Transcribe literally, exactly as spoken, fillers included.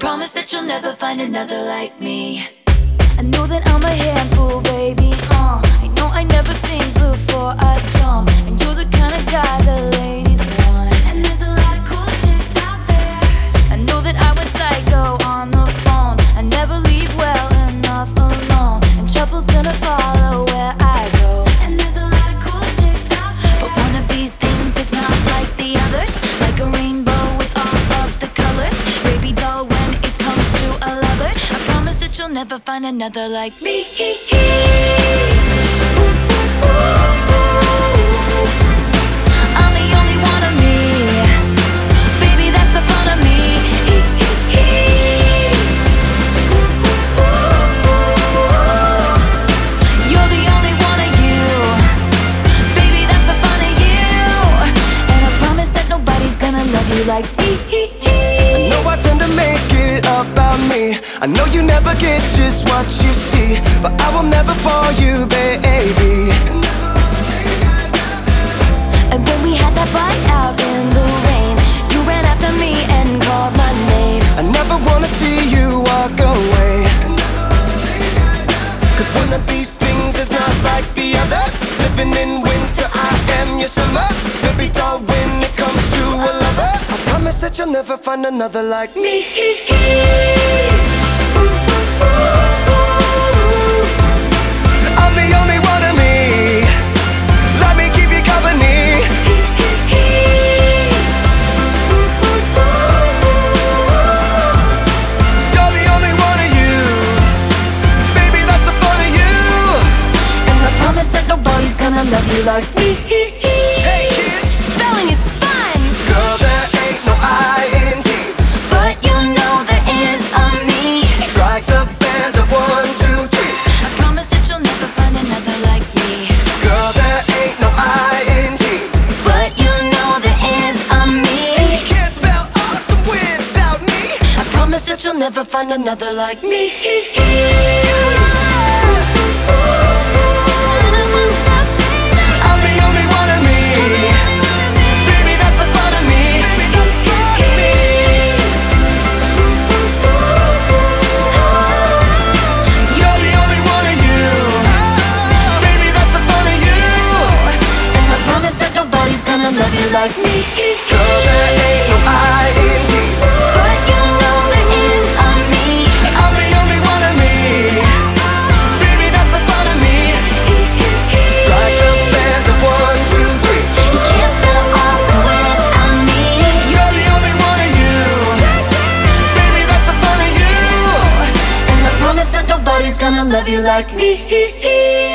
promise that you'll never find another like me. I know that I'm a handful, baby, uh I know I never think before I jump, and you're the kind of guy the ladies want. And there's a lot of cool chicks out there. I know that I went psycho on the phone. I never leave well enough alone, and trouble's gonna follow where I go. And there's a lot of cool chicks out there. But one of these things is not like the others, like a rainbow with all of the colors. Baby doll, when it comes to a lover, I promise that you'll never find another like me. I'm the only one of me, baby, that's the fun of me. You're the only one of you, baby, that's the fun of you. And I promise that nobody's gonna love you like me. I know I tend to make it about me. I know you never get just what you see, but I will never bore you, baby. And when we had that fight out in the rain, you ran after me and called my name. I never wanna see you walk away, cause one of these things is not like the others. Living in winter, I am your summer. Baby doll, when it comes to a lover, I promise that you'll never find another like me. I'm the only one of me, let me keep you company. You're the only one of you, baby, that's the fun of you. And I promise that nobody's gonna love you like me. Hey kids, Spelling is fun, girl, there ain't no I N T, but you know there is a me. strike the band of one, two, three. I promise that you'll never find another like me. Girl, there ain't no I N T, But you know there is a me. you can't spell awesome without me. I promise that you'll never find another like me. I'm the only one of me, baby, that's the fun of me. You're the only one of you, baby, that's the fun of you. And I promise that nobody's gonna love you like me. Girl, there ain't no I N T, But you know there is a me. I'm the only one of me, baby, that's the fun of me. Strike the band of one, two, three. You can't spell awesome without me. You're the only one of you, baby, that's the fun of you. And I promise that nobody's gonna love you like me.